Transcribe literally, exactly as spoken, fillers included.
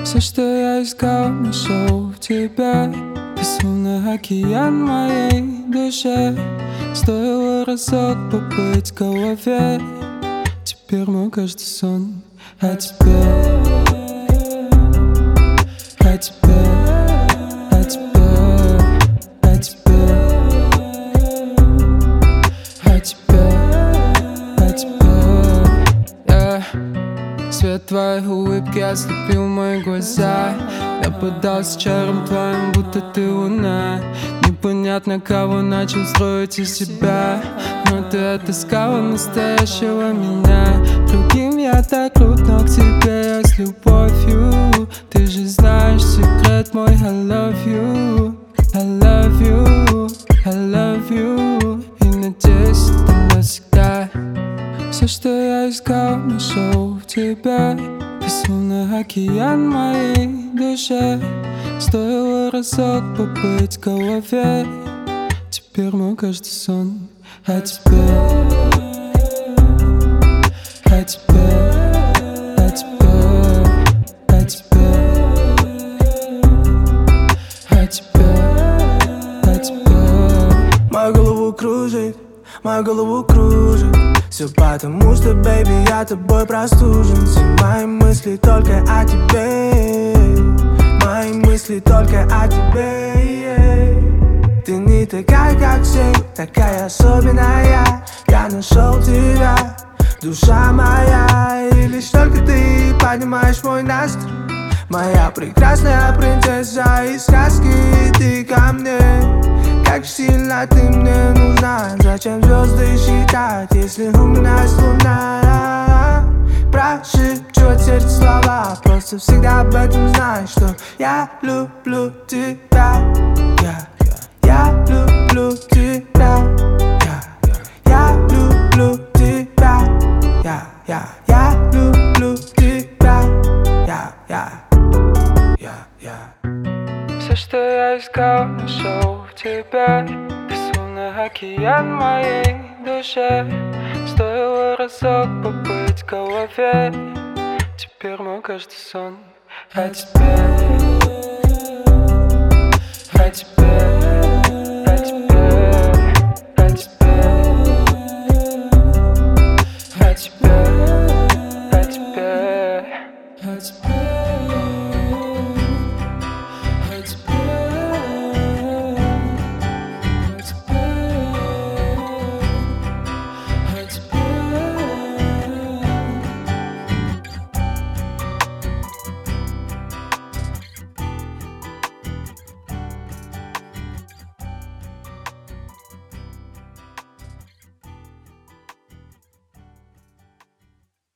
Все, что я искал, нашел в тебе. Ты словно океан моей душе. Стоило разок побыть в голове. Теперь мой каждый сон о тебе, о тебе, о тебе, о тебе, о тебе, о тебе. Yeah. Свет твоей улыбки ослепил мои глаза. Я поддался чарам твоим, будто ты луна. Непонятно, кого начал строить из себя, но ты отыскала настоящего меня. Другим я так крут, но к тебе я с любовью. Ты же знаешь секрет мой. I love you, I love you, I love you. И надеюсь, это навсегда. Все, что я искал, нашел в тебе. Ты словно океан моей душе. Стоило разок побыть в голове. Теперь мой каждый сон о тебе, о тебе, о тебе, о тебе, о тебе, о тебе. Мою голову кружит, мою голову кружит. Все потому что, бэйби, я тобой простужен. Все мои мысли только о тебе. Мои мысли только о тебе, yeah. Ты не такая, как все, такая особенная. Я нашел тебя, душа моя. И лишь только ты поднимаешь мой настрой. Моя прекрасная принцесса из сказки. Ты ко мне, как сильно ты мне нужна. Зачем звезды считать, если у меня есть луна? Прошепчу от сердца слова. Просто всегда об этом знай, что я люблю тебя. Я, я люблю тебя. Я, я люблю тебя. Я, я, я люблю тебя. Я, я, я, я. Все, что я искал, нашел в тебе. Ты словно океан моей душе. Стоило разок побыть в голове. Теперь мой каждый сон о тебе, о тебе.